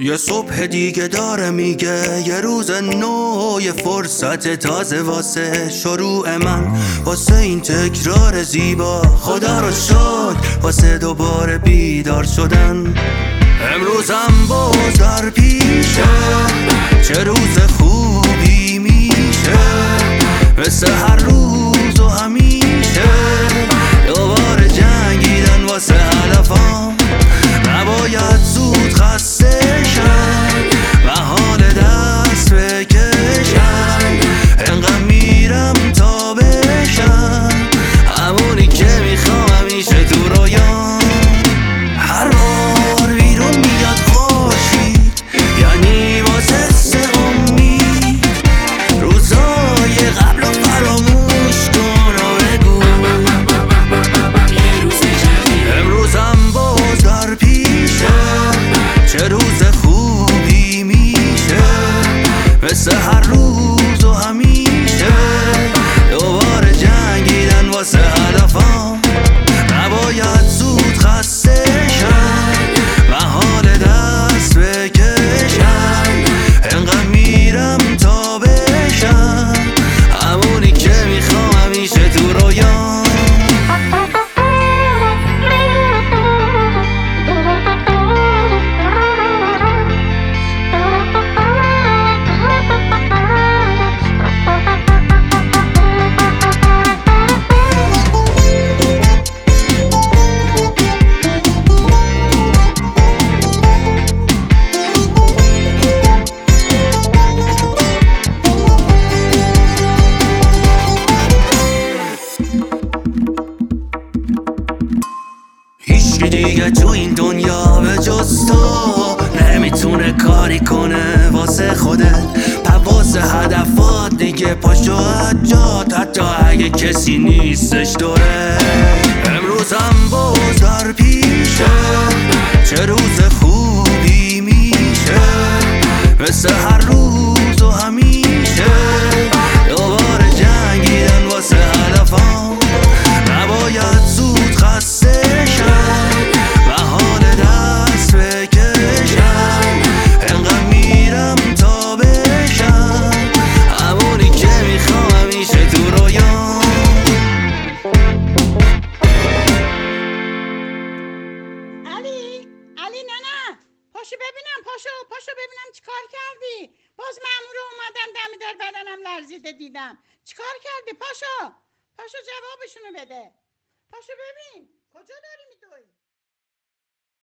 یه صبح دیگه داره میگه یه روز نو، یه فرصت تازه واسه شروع من، واسه این تکرار زیبا خدا رو شکر، واسه دوباره بیدار شدن. امروزم باز در پیشه، چه روز خوبی میشه، مثل هر روز و همیشه دوباره جنگیدن واسه هدفم. نباید زود خسته شم و حال دست بکشم، انقدر میرم تا بشم همونی که میخوام همیشه تو رویام. هر بار بیرون میاد خورشید یعنی واسه امید، روزای قبل رو فراموش کن و بگو امروزم باز در پیشه، چه روز خوبی میشه، مثل هر روز و همیشه دوباره جنگیدن واسه هدفم. نباید زود خسته شم و حال دست بکشم، انقدر میرم تا بشم همونی که میخوام همیشه تو رویام. هیچکی دیگه تو این دنیا به جز تو نمیتونه کاری کنه واسه خودت، واسه هدفات دیگه پاشو جات، حتی اگه کسی نیستش دوره. امروزم باز در پیشه، چه روز خوبی میشه، مثل هر روز و همیشه دوباره جنگیدن واسه هدفم. نباید زود خسته و حال دست بکشم، انقدر میرم تا بشم همونی که میخوام همیشه تو رویام. علی نه پاشو ببینم، پاشو ببینم چیکار کردی. باز مامور اومدن دم در بدنم لرزیده دیدم. چیکار کردی؟ پاشو جوابشونو بده. پاشو ببین کجا داری میدوی.